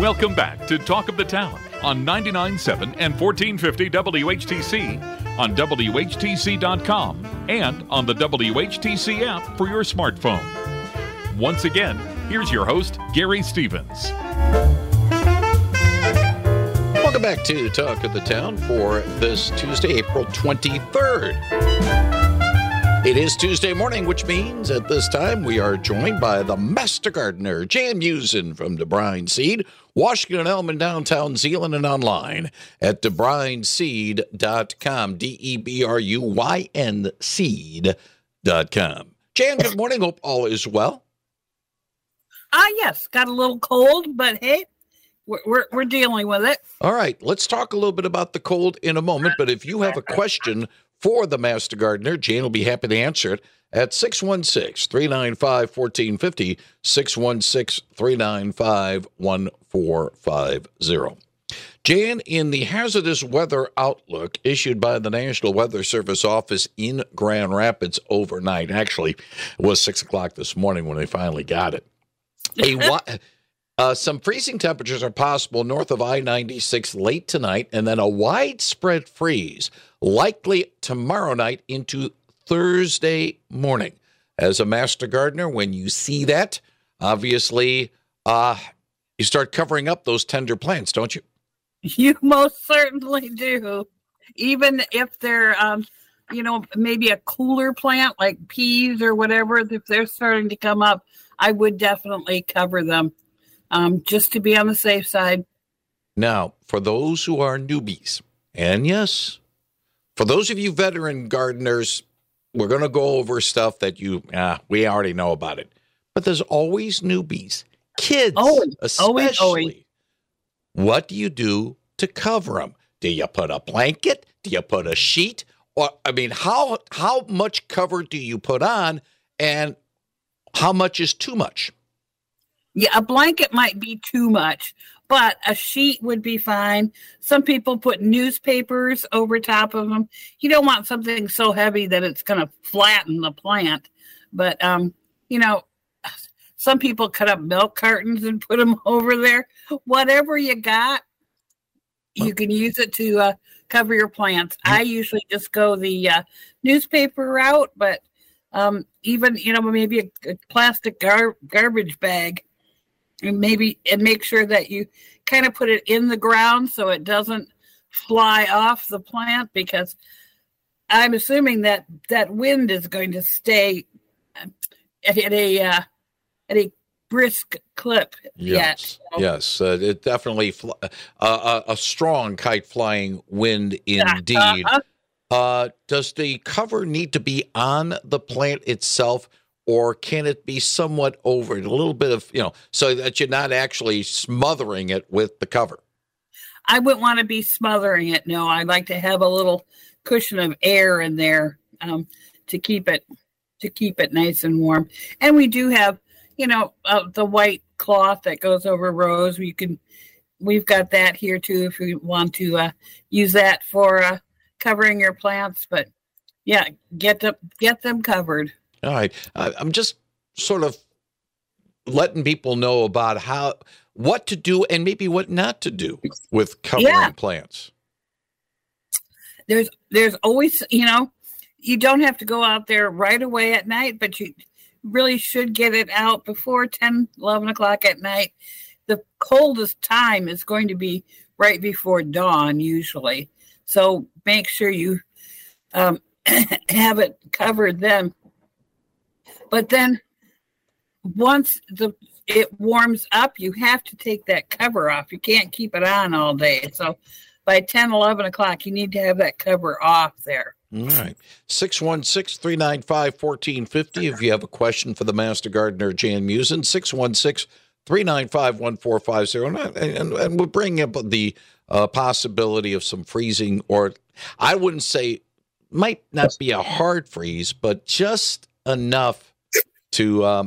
Welcome back to Talk of the Town on 99.7 and 1450 WHTC, on WHTC.com, and on the WHTC app for your smartphone. Once again, here's your host, Gary Stevens. Welcome back to Talk of the Town for this Tuesday, April 23rd. It is Tuesday morning, which means at this time we are joined by the Master Gardener, Jan Musin from DeBrine Seed, Washington, Elm, downtown Zeeland, and online at debrineseed.com, DEBRUYN seed.com. Jan, good morning. Hope all is well. Yes, got a little cold, but hey, we're dealing with it. All right, let's talk a little bit about the cold in a moment, but if you have a question for the Master Gardener, Jan will be happy to answer it at 616-395-1450, 616-395-1450. Jan, in the hazardous weather outlook issued by the National Weather Service office in Grand Rapids overnight, actually, it was 6 o'clock this morning when they finally got it. Some freezing temperatures are possible north of I-96 late tonight, and then a widespread freeze likely tomorrow night into Thursday morning. As a Master Gardener, when you see that, obviously, you start covering up those tender plants, don't you? You most certainly do. Even if they're, maybe a cooler plant like peas or whatever, if they're starting to come up, I would definitely cover them just to be on the safe side. Now, for those who are newbies, and yes, for those of you veteran gardeners, we're going to go over stuff that we already know about it. But there's always newbies, kids especially. Always. What do you do to cover them? Do you put a blanket? Do you put a sheet? Or, how much cover do you put on, and how much is too much? Yeah, a blanket might be too much, but a sheet would be fine. Some people put newspapers over top of them. You don't want something so heavy that it's going to flatten the plant. But, some people cut up milk cartons and put them over there. Whatever you got, you can use it to cover your plants. I usually just go the newspaper route, but even, maybe a plastic garbage bag. And make sure that you kind of put it in the ground so it doesn't fly off the plant, because I'm assuming that wind is going to stay at a brisk clip. Yes, yes, it definitely a strong kite flying wind indeed. Does the cover need to be on the plant itself? Or can it be somewhat over it, a little bit of, so that you're not actually smothering it with the cover? I wouldn't want to be smothering it. No, I'd like to have a little cushion of air in there to keep it nice and warm. And we do have, the white cloth that goes over rows. We've got that here too if you want to use that for covering your plants. But yeah, get them covered. All right. I'm just sort of letting people know about what to do and maybe what not to do with covering plants. There's always, you don't have to go out there right away at night, but you really should get it out before 10, 11 o'clock at night. The coldest time is going to be right before dawn usually. So make sure you have it covered then. But then once it warms up, you have to take that cover off. You can't keep it on all day. So by 10, 11 o'clock, you need to have that cover off there. All right. 616-395-1450. If you have a question for the Master Gardener, Jan Musin, 616-395-1450. And we'll bring up the possibility of some freezing, or I wouldn't say, might not be a hard freeze, but just enough to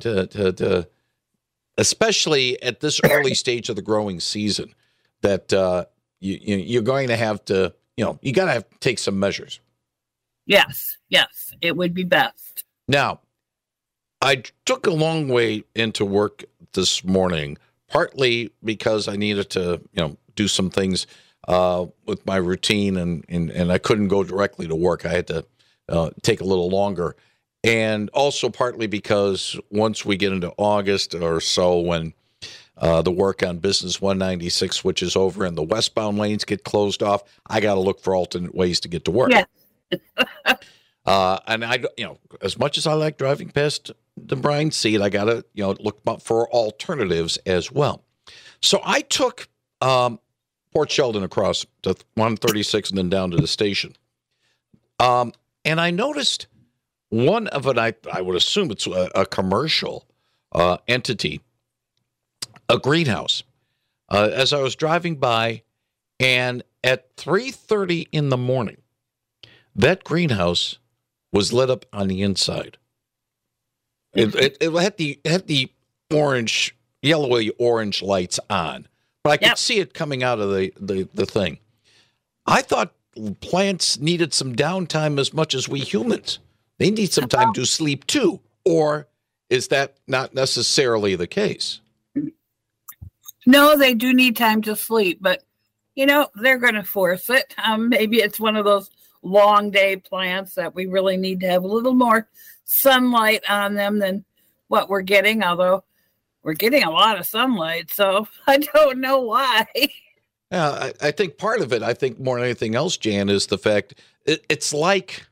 especially at this early stage of the growing season, that you're going to have to, you got to have to take some measures. Yes, it would be best. Now, I took a long way into work this morning, partly because I needed to, do some things with my routine, and I couldn't go directly to work. I had to take a little longer. And also partly because once we get into August or so, when the work on Business 196 switches over and the westbound lanes get closed off, I got to look for alternate ways to get to work. Yeah. And as much as I like driving past the brine seat, I got to, look for alternatives as well. So I took Port Sheldon across to 136 and then down to the station. And I noticed one of it, I would assume it's a commercial entity, a greenhouse, as I was driving by, and at 3:30 in the morning, that greenhouse was lit up on the inside. It had the orange, yellowy orange lights on, but I could see it coming out of the thing. I thought plants needed some downtime as much as we humans. They need some time to sleep too. Or is that not necessarily the case? No, they do need time to sleep, but, they're going to force it. Maybe it's one of those long day plants that we really need to have a little more sunlight on them than what we're getting, although we're getting a lot of sunlight, so I don't know why. Yeah, I think part of it, I think more than anything else, Jan, is the fact it's like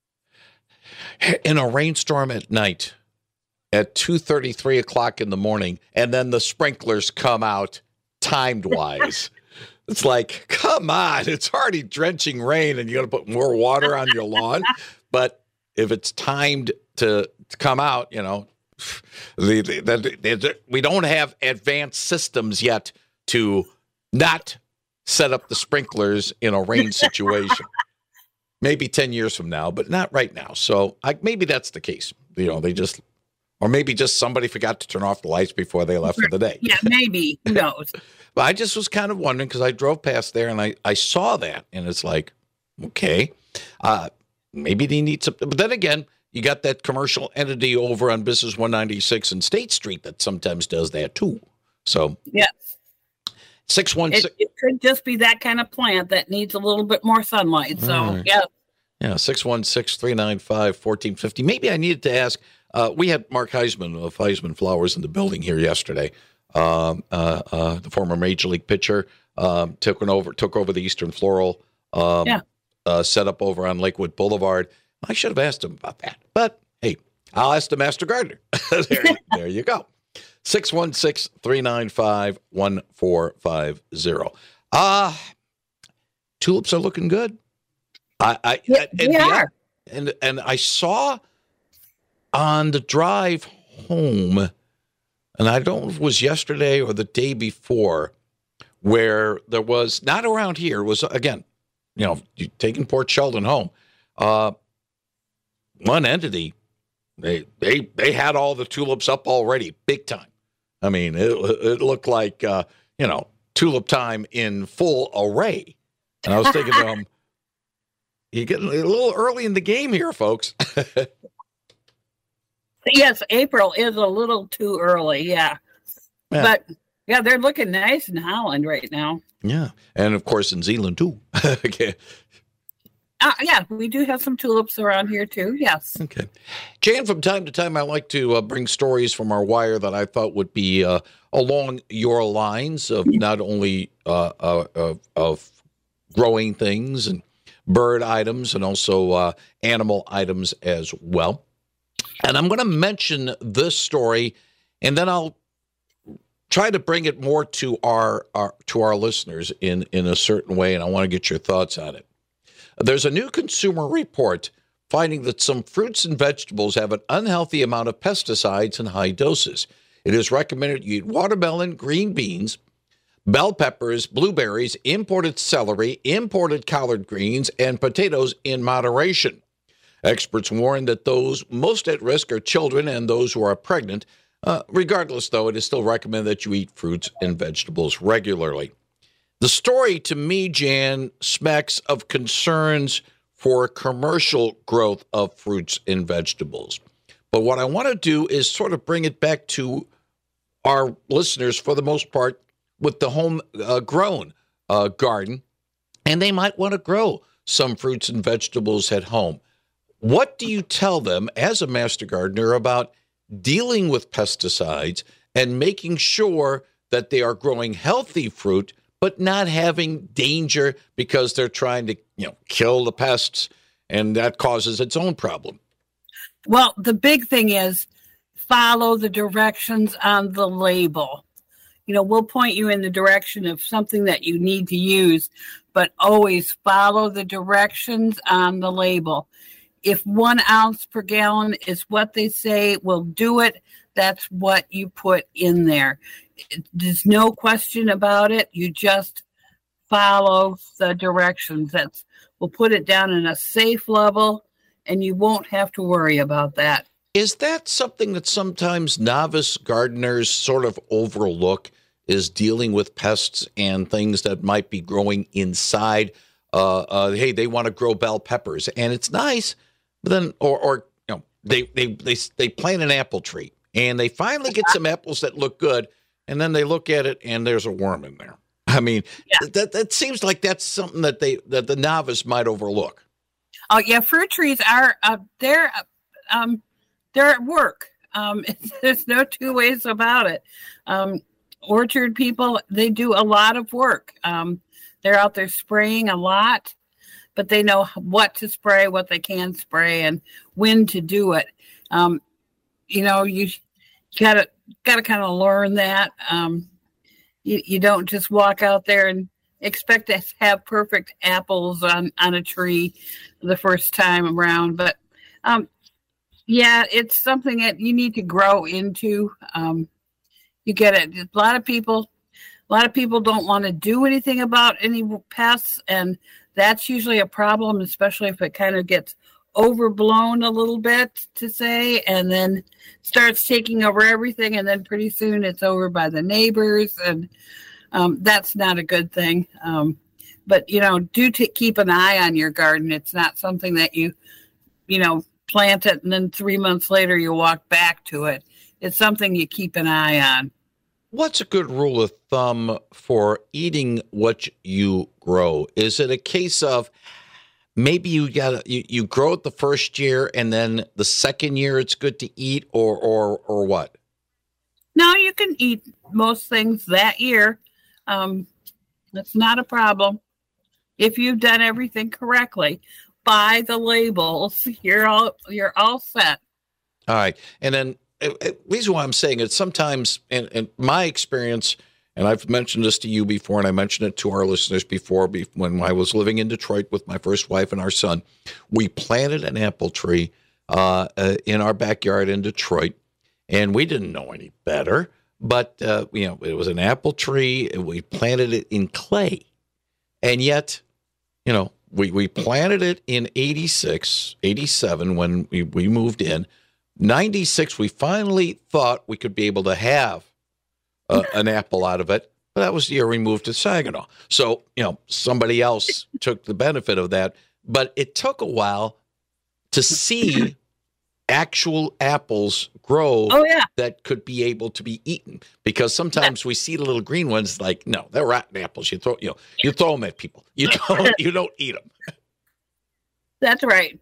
in a rainstorm at night at 2:30, 3 o'clock in the morning, and then the sprinklers come out timed-wise. It's like, come on, it's already drenching rain, and you got to put more water on your lawn. But if it's timed to come out, we don't have advanced systems yet to not set up the sprinklers in a rain situation. Maybe 10 years from now, but not right now. So maybe that's the case. Or maybe just somebody forgot to turn off the lights before they left for the day. Yeah, maybe. Who knows? But I just was kind of wondering because I drove past there and I saw that, and it's like, okay, maybe they need some. But then again, you got that commercial entity over on Business 196 and State Street that sometimes does that too. So yeah. 616. It could just be that kind of plant that needs a little bit more sunlight. So, yeah. Yeah, 616-395-1450. Maybe I needed to ask. We had Mark Heisman of Heisman Flowers in the building here yesterday. The former Major League pitcher took over the Eastern Floral setup over on Lakewood Boulevard. I should have asked him about that. But, hey, I'll ask the Master Gardener. there you go. 616-395-1450. Tulips are looking good. They are. And I saw on the drive home, and I don't know if it was yesterday or the day before, where there was, not around here, it was, again, taking Port Sheldon home, one entity, they had all the tulips up already, big time. I mean, it looked like, tulip time in full array. And I was thinking to them, you're getting a little early in the game here, folks. Yes, April is a little too early, yeah. But, yeah, they're looking nice in Holland right now. Yeah, and, of course, in Zeeland, too. Okay. Yeah, we do have some tulips around here, too, yes. Okay. Jan, from time to time, I like to bring stories from our wire that I thought would be along your lines of not only of growing things and bird items and also animal items as well. And I'm going to mention this story, and then I'll try to bring it more to our listeners in a certain way, and I want to get your thoughts on it. There's a new consumer report finding that some fruits and vegetables have an unhealthy amount of pesticides in high doses. It is recommended you eat watermelon, green beans, bell peppers, blueberries, imported celery, imported collard greens, and potatoes in moderation. Experts warn that those most at risk are children and those who are pregnant. Regardless, though, it is still recommended that you eat fruits and vegetables regularly. The story, to me, Jan, smacks of concerns for commercial growth of fruits and vegetables. But what I want to do is sort of bring it back to our listeners, for the most part, with the home grown garden, and they might want to grow some fruits and vegetables at home. What do you tell them as a master gardener about dealing with pesticides and making sure that they are growing healthy fruit, but not having danger because they're trying to, kill the pests, and that causes its own problem? Well, the big thing is follow the directions on the label. We'll point you in the direction of something that you need to use, but always follow the directions on the label. If 1 ounce per gallon is what they say will do it, that's what you put in there. There's no question about it. You just follow the directions. We'll put it down in a safe level, and you won't have to worry about that. Is that something that sometimes novice gardeners sort of overlook, is dealing with pests and things that might be growing inside? Hey, they want to grow bell peppers, and it's nice, but then, they plant an apple tree, and they finally get some apples that look good, and then they look at it, and there's a worm in there. I mean, that seems like that's something that the novice might overlook. Oh yeah, fruit trees are they're at work. There's no two ways about it. Orchard people, they do a lot of work. They're out there spraying a lot, but they know what to spray, what they can spray, and when to do it. You gotta kind of learn that. You don't just walk out there and expect to have perfect apples on a tree the first time around. But it's something that you need to grow into. You get it. A lot of people don't want to do anything about any pests, and that's usually a problem, especially if it kind of gets overblown a little bit, to say, and then starts taking over everything, and then pretty soon it's over by the neighbors, and that's not a good thing. But keep an eye on your garden. It's not something that you plant it and then 3 months later you walk back to it. It's something you keep an eye on. What's a good rule of thumb for eating what you grow? Is it a case of maybe you grow it the first year and then the second year it's good to eat, or what? No, you can eat most things that year. That's not a problem. If you've done everything correctly by the labels, you're all set. All right. And then the reason why I'm saying it, sometimes in my experience, and I've mentioned this to you before, and I mentioned it to our listeners before, when I was living in Detroit with my first wife and our son, we planted an apple tree in our backyard in Detroit, and we didn't know any better, but it was an apple tree, and we planted it in clay, and yet, we planted it in 86, 87 when we moved in. 96, we finally thought we could be able to have an apple out of it. But that was the year we moved to Saginaw. So, somebody else took the benefit of that. But it took a while to see actual apples grow that could be able to be eaten. Because sometimes we see the little green ones like, no, they're rotten apples. You throw them at people. You don't eat them. That's right.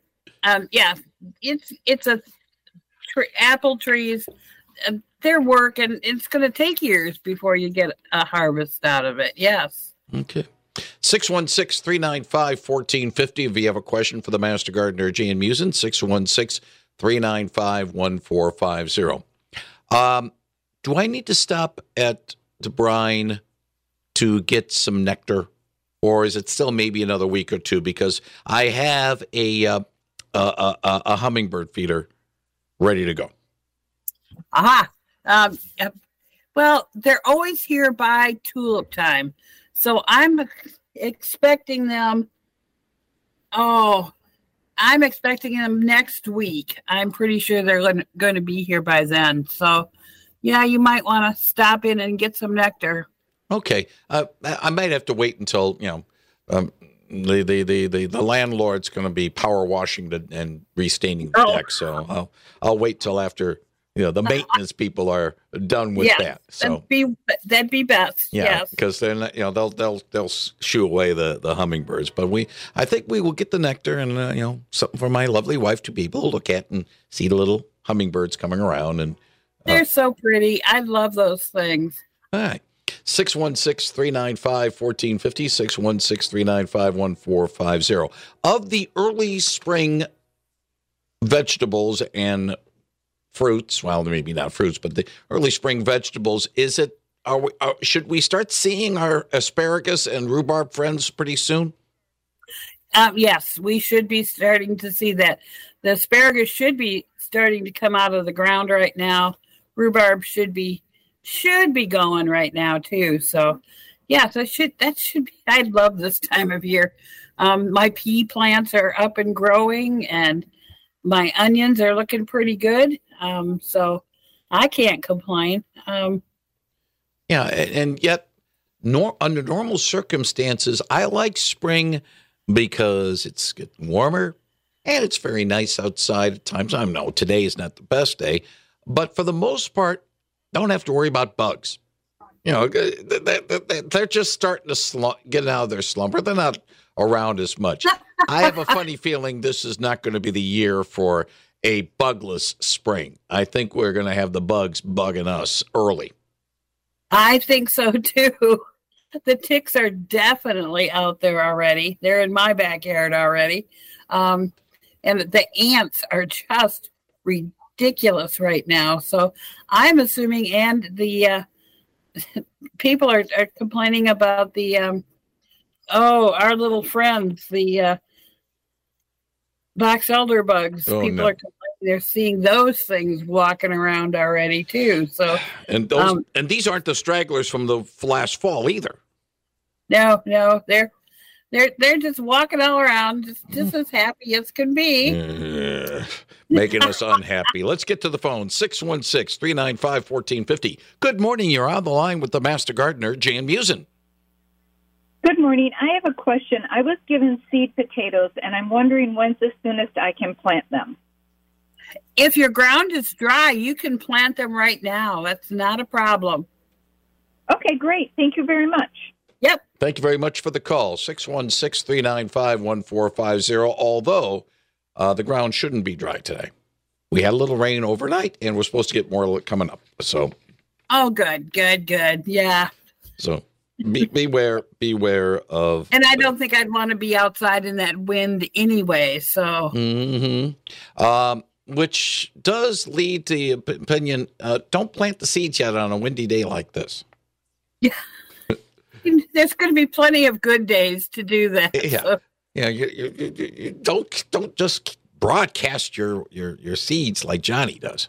It's apple trees. Their work, and it's going to take years before you get a harvest out of it. Yes. Okay. 616-395-1450. If you have a question for the Master Gardener, Jan Musin, 616-395-1450. Do I need to stop at the brine to get some nectar, or is it still maybe another week or two? Because I have a hummingbird feeder ready to go. Aha. Well, they're always here by tulip time. So I'm expecting them. I'm expecting them next week. I'm pretty sure they're going to be here by then. So, yeah, you might want to stop in and get some nectar. Okay. I might have to wait until, the landlord's going to be power washing and restaining the deck. So I'll wait till after the maintenance people are done with that. So that'd be best. yeah, Yes. because they're not, they'll shoo away the hummingbirds. But I think we will get the nectar and something for my lovely wife to be able to look at and see the little hummingbirds coming around. And they're so pretty. I love those things. all right. 616-395-1450, 616-395-1450. Of the early spring vegetables and fruits, well, maybe not fruits, but the early spring vegetables, should we start seeing our asparagus and rhubarb friends pretty soon? Yes, we should be starting to see that. The asparagus should be starting to come out of the ground right now. Rhubarb should be going right now too. So yeah, that should be, I love this time of year. My pea plants are up and growing and my onions are looking pretty good. So I can't complain. Yeah. And yet under normal circumstances, I like spring because it's getting warmer and it's very nice outside at times. I know today is not the best day, but for the most part, don't have to worry about bugs. They're just starting to get out of their slumber. They're not around as much. I have a funny feeling this is not going to be the year for a bugless spring. I think we're going to have the bugs bugging us early. I think so too. The ticks are definitely out there already. They're in my backyard already. And the ants are just ridiculous right now. So I'm assuming, and the people are complaining about the our little friends, the box elder bugs. People are complaining they're seeing those things walking around already too. So and these aren't the stragglers from the last fall either. No, they're just walking all around, just as happy as can be. Making us unhappy. Let's get to the phone. 616-395-1450. Good morning. You're on the line with the Master Gardener, Jan Musin. Good morning. I have a question. I was given seed potatoes, and I'm wondering when's the soonest I can plant them. If your ground is dry, you can plant them right now. That's not a problem. Okay, great. Thank you very much. Yep. Thank you very much for the call. 616-395-1450. Although the ground shouldn't be dry today. We had a little rain overnight, and we're supposed to get more coming up. So. Oh, good. Yeah. So beware of. And I don't think I'd want to be outside in that wind anyway. So. Mm-hmm. Which does lead to the opinion, don't plant the seeds yet on a windy day like this. Yeah. There's going to be plenty of good days to do that. Yeah. So. Yeah. You don't just broadcast your seeds like Johnny does.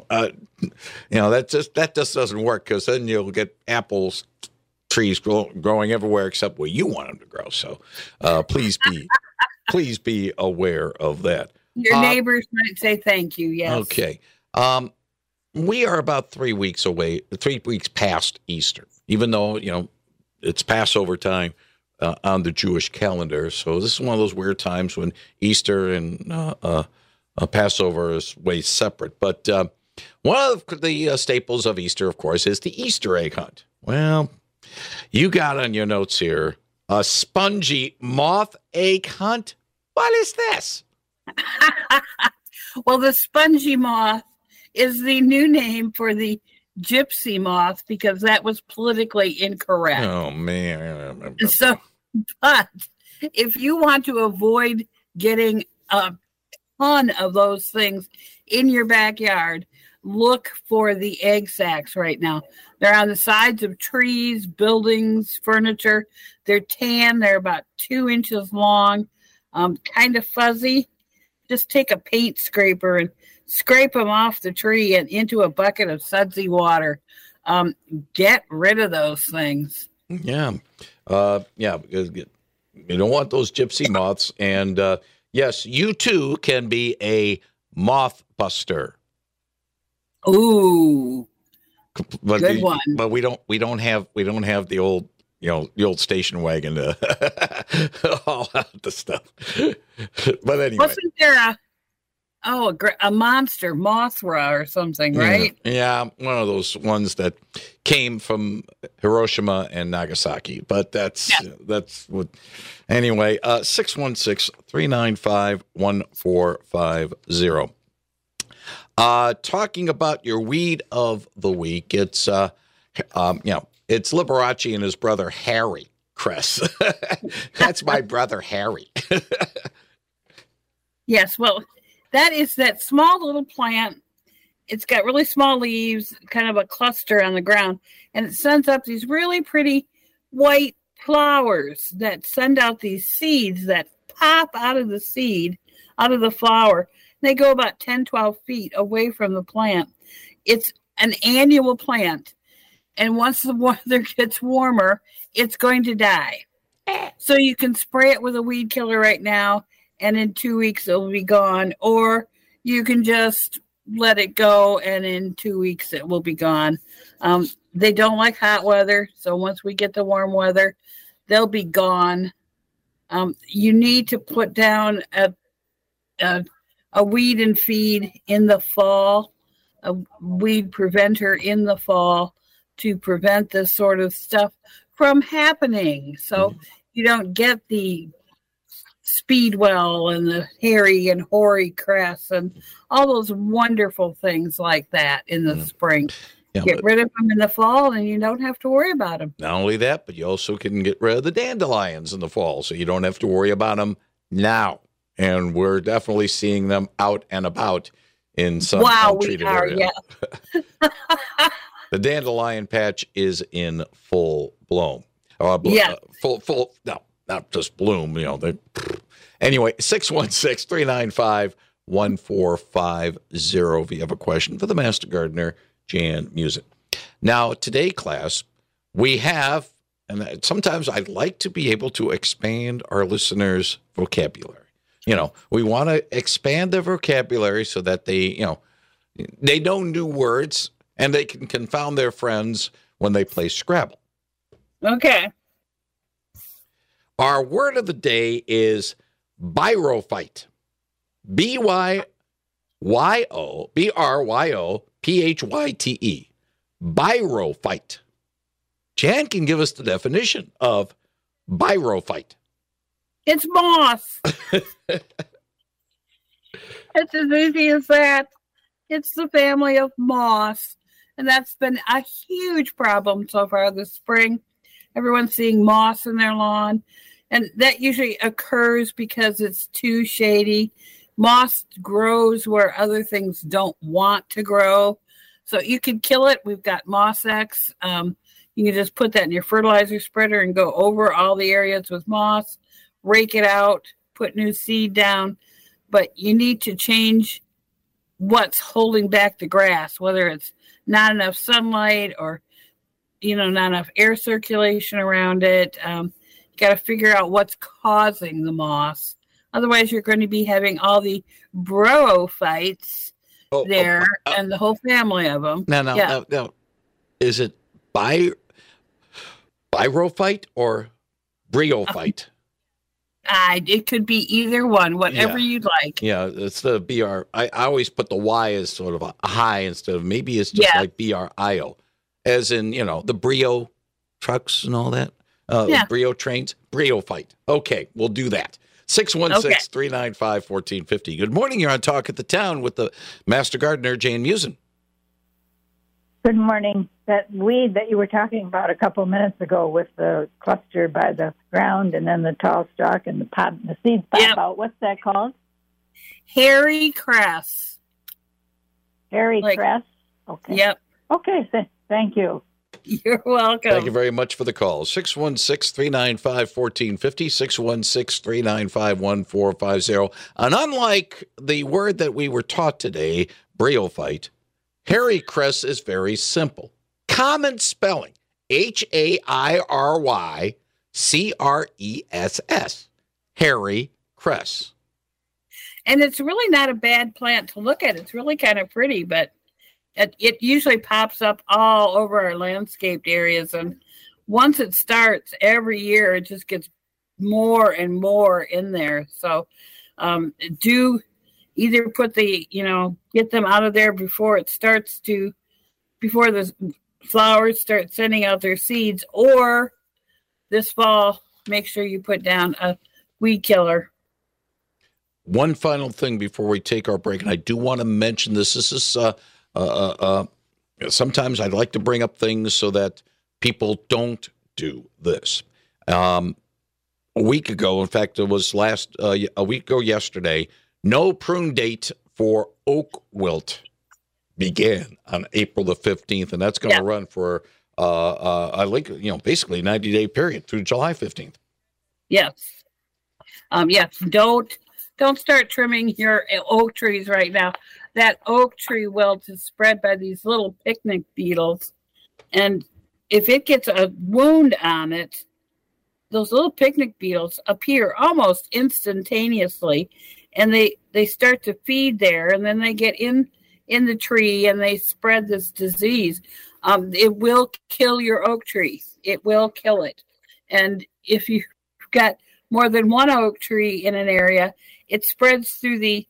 That just doesn't work, because then you'll get apples trees growing everywhere except where you want them to grow. So please be aware of that. Your neighbors might say thank you. Yes. Okay. We are about 3 weeks past Easter, even though, it's Passover time on the Jewish calendar. So this is one of those weird times when Easter and Passover is way separate. But one of the staples of Easter, of course, is the Easter egg hunt. Well, you got on your notes here a spongy moth egg hunt. What is this? Well, the spongy moth is the new name for the gypsy moth, because that was politically incorrect. Oh, man. So, but if you want to avoid getting a ton of those things in your backyard, look for the egg sacs right now. They're on the sides of trees, buildings, furniture. They're tan. They're about 2 inches long, kind of fuzzy. Just take a paint scraper and scrape them off the tree and into a bucket of sudsy water. Get rid of those things. Yeah. Because you don't want those gypsy moths. And yes, you too can be a moth buster. Ooh. But good one. But we don't have the old the old station wagon to haul out the stuff. But anyway. Wasn't there a monster, Mothra or something, right? Yeah, one of those ones that came from Hiroshima and Nagasaki. But that's what. Anyway, 616-395-1450. Talking about your weed of the week, it's it's Liberace and his brother Harry Cress. That's my brother Harry. Yes, well, that is that small little plant. It's got really small leaves, kind of a cluster on the ground, and it sends up these really pretty white flowers that send out these seeds that pop out of the seed, out of the flower. They go about 10, 12 feet away from the plant. It's an annual plant, and once the weather gets warmer, it's going to die. So you can spray it with a weed killer right now, and in 2 weeks it will be gone, or you can just let it go, and in 2 weeks it will be gone. They don't like hot weather, so once we get the warm weather, they'll be gone. You need to put down a weed and feed in the fall, a weed preventer in the fall to prevent this sort of stuff from happening. So you don't get the Speedwell and the hairy and hoary cress and all those wonderful things like that in the spring. Yeah, get rid of them in the fall and you don't have to worry about them. Not only that, but you also can get rid of the dandelions in the fall, so you don't have to worry about them now. And we're definitely seeing them out and about in some untreated areas. Yeah. The dandelion patch is in full bloom. Full. No, not just bloom. Anyway, 616-395-1450 if you have a question for the Master Gardener, Jan Musin. Now, today, class, we have, and sometimes I'd like to be able to expand our listeners' vocabulary. We want to expand their vocabulary so that they know new words and they can confound their friends when they play Scrabble. Okay. Our word of the day is bryophyte. BRYOPHYTE. Bryophyte. Jan can give us the definition of bryophyte. It's moss. It's as easy as that. It's the family of moss. And that's been a huge problem so far this spring. Everyone's seeing moss in their lawn. And that usually occurs because it's too shady. Moss grows where other things don't want to grow. So you can kill it. We've got Moss X. You can just put that in your fertilizer spreader and go over all the areas with moss, rake it out, put new seed down. But you need to change what's holding back the grass, whether it's not enough sunlight or, not enough air circulation around it. You got to figure out what's causing the moss. Otherwise, you're going to be having all the bryophytes and the whole family of them. Now, is it bryophyte or bryophyte? It could be either one, whatever you'd like. Yeah, it's the BR. I always put the Y as sort of a high instead of, maybe it's just like BRIO, as in, the Brio trucks and all that. Brio trains, bryophyte. Okay, we'll do that. 616-395-1450. Good morning. You're on Talk at the Town with the Master Gardener, Jan Musin. Good morning. That weed that you were talking about a couple minutes ago with the cluster by the ground and then the tall stalk and the seeds pop out. What's that called? Hairy cress. Hairy cress? Okay. Yep. Okay. Thank you. You're welcome. Thank you very much for the call. 616-395-1450, 616-395-1450. And unlike the word that we were taught today, bryophyte, hairy cress is very simple. Common spelling, HAIRYCRESS, hairy cress. And it's really not a bad plant to look at. It's really kind of pretty, but it usually pops up all over our landscaped areas. And once it starts, every year it just gets more and more in there. So do either put get them out of there before the flowers start sending out their seeds, or this fall, make sure you put down a weed killer. One final thing before we take our break, and I do want to mention this. This is sometimes I'd like to bring up things so that people don't do this. A week ago, in fact, it was a week ago yesterday, no prune date for oak wilt began on April the 15th, and that's going to run for basically 90-day period through July 15th. Yes. Yes. Don't start trimming your oak trees right now. That oak tree wilt is spread by these little picnic beetles, and if it gets a wound on it, those little picnic beetles appear almost instantaneously, and they start to feed there, and then they get in the tree and they spread this disease. It will kill your oak tree. It will kill it. And if you've got more than one oak tree in an area, it spreads through the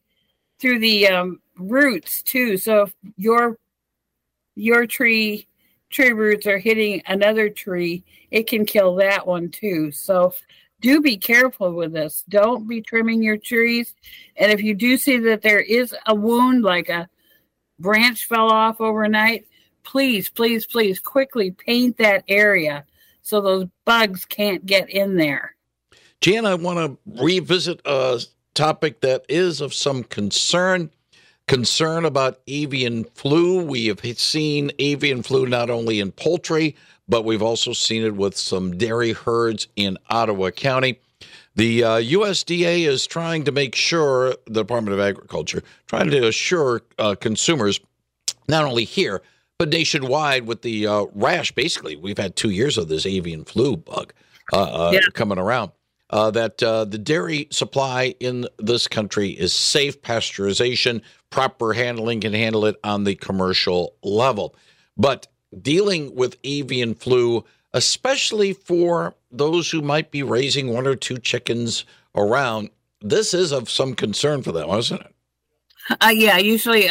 roots too. So if your tree roots are hitting another tree, it can kill that one too. So do be careful with this. Don't be trimming your trees. And if you do see that there is a wound, like a branch fell off overnight, please, please, please quickly paint that area so those bugs can't get in there. Jan, I want to revisit a topic that is of some concern about avian flu. We have seen avian flu not only in poultry, but we've also seen it with some dairy herds in Ottawa County. The USDA is trying to make sure, the Department of Agriculture, trying to assure consumers, not only here, but nationwide with the rash. Basically, we've had 2 years of this avian flu bug coming around. That the dairy supply in this country is safe. Pasteurization, proper handling can handle it on the commercial level. But dealing with avian flu, especially for those who might be raising one or two chickens around, this is of some concern for them, isn't it? Yeah, usually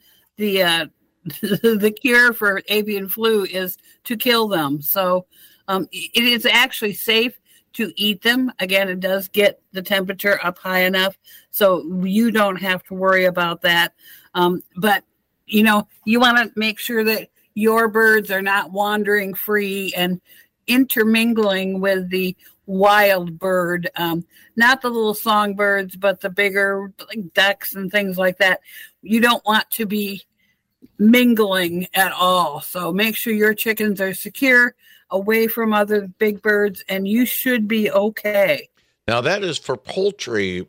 the cure for avian flu is to kill them. So it is actually safe to eat them. Again, it does get the temperature up high enough, so you don't have to worry about that. But, you want to make sure that your birds are not wandering free and intermingling with the wild bird, not the little songbirds, but the bigger like ducks and things like that. You don't want to be mingling at all. So make sure your chickens are secure, away from other big birds, and you should be okay. Now that is for poultry,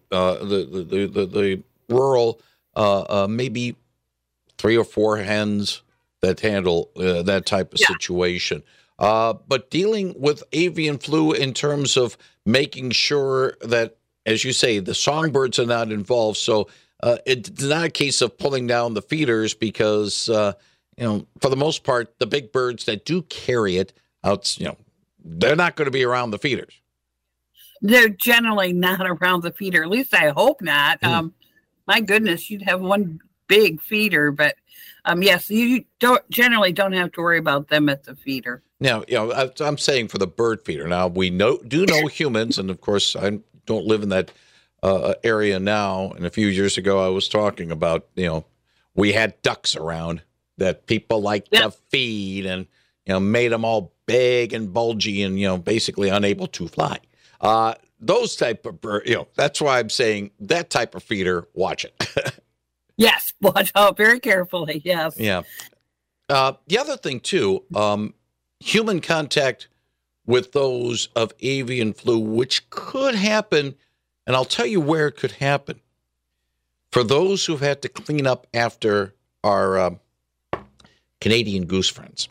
the rural, maybe 3 or 4 hens that handle that type of situation. But dealing with avian flu in terms of making sure that, as you say, the songbirds are not involved. So it's not a case of pulling down the feeders because, for the most part, the big birds that do carry it out, they're not going to be around the feeders. They're generally not around the feeder. At least I hope not. My goodness, you'd have one big feeder, but yes, you don't have to worry about them at the feeder. Now, I'm saying for the bird feeder. Now we know humans, and of course I don't live in that area now. And a few years ago, I was talking about we had ducks around that people liked to feed, and made them all big and bulgy and basically unable to fly. Those type of bird, that's why I'm saying that type of feeder, watch it. Yes, watch out very carefully. Yes. Yeah. The other thing too, human contact with those of avian flu, which could happen, and I'll tell you where it could happen. For those who've had to clean up after our Canadian goose friends,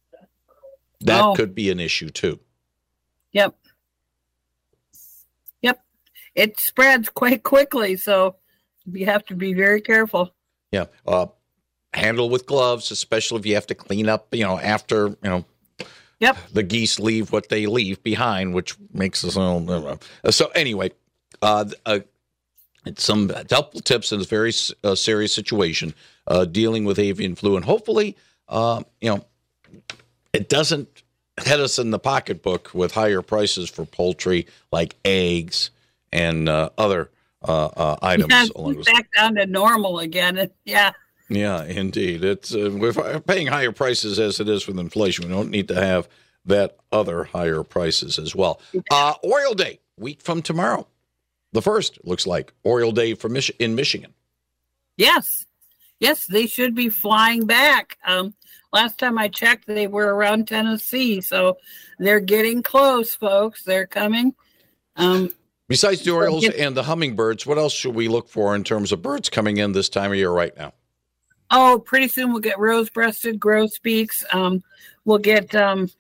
that could be an issue too. Yep. It spreads quite quickly, so you have to be very careful. Yeah. Handle with gloves, especially if you have to clean up, after, the geese leave what they leave behind, which makes us all. So anyway, It's some helpful tips in a very serious situation dealing with avian flu. And hopefully, it doesn't hit us in the pocketbook with higher prices for poultry like eggs and other items. Yeah, back down to normal again. Yeah. Yeah, indeed. It's we're paying higher prices as it is with inflation. We don't need to have that other higher prices as well. Oriole Day, week from tomorrow. The first, looks like, Oriole Day in Michigan. Yes, they should be flying back. Last time I checked, they were around Tennessee, so they're getting close, folks. They're coming. Besides the Orioles and the hummingbirds, what else should we look for in terms of birds coming in this time of year right now? Oh, pretty soon we'll get rose-breasted grosbeaks. We'll get scarlet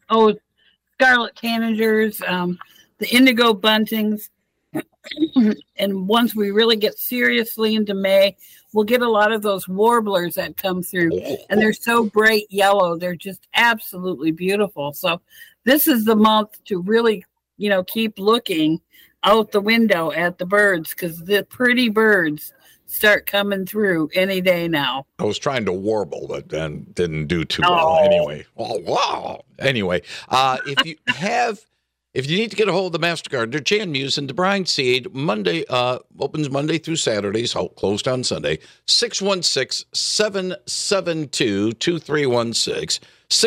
tanagers, the indigo buntings. And once we really get seriously into May, we'll get a lot of those warblers that come through. And they're so bright yellow. They're just absolutely beautiful. So this is the month to really, keep looking out the window at the birds, because the pretty birds start coming through any day now. I was trying to warble, but then didn't do too well anyway. Oh, wow. Anyway, if you need to get a hold of the Master Gardener, Jan Musin, DeBrine Seed, Monday, opens Monday through Saturdays, closed on Sunday, 616-772-2316,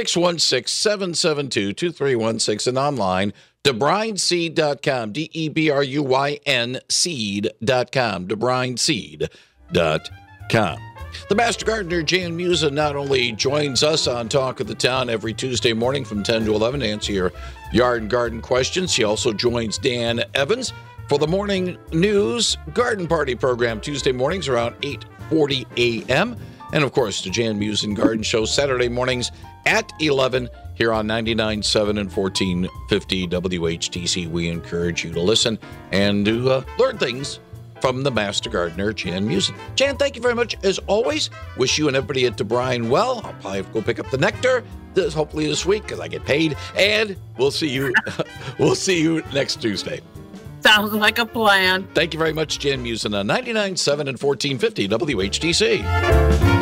616-772-2316, and online, DeBrineSeed.com, DEBRUYN seed.com, DeBrineSeed.com. The Master Gardener, Jan Musin, not only joins us on Talk of the Town every Tuesday morning from 10 to 11 to answer your yard and garden questions, she also joins Dan Evans for the Morning News Garden Party program Tuesday mornings around 8:40 a.m. And, of course, the Jan Musin Garden Show Saturday mornings at 11 here on 99.7 and 1450 WHTC. We encourage you to listen and to learn things from the Master Gardener, Jan Musin. Jan, thank you very much, as always. Wish you and everybody at DeBrine well. I'll probably go pick up the nectar hopefully this week because I get paid. And we'll see you next Tuesday. Sounds like a plan. Thank you very much, Jan Musin on 99.7 and 1450 WHTC.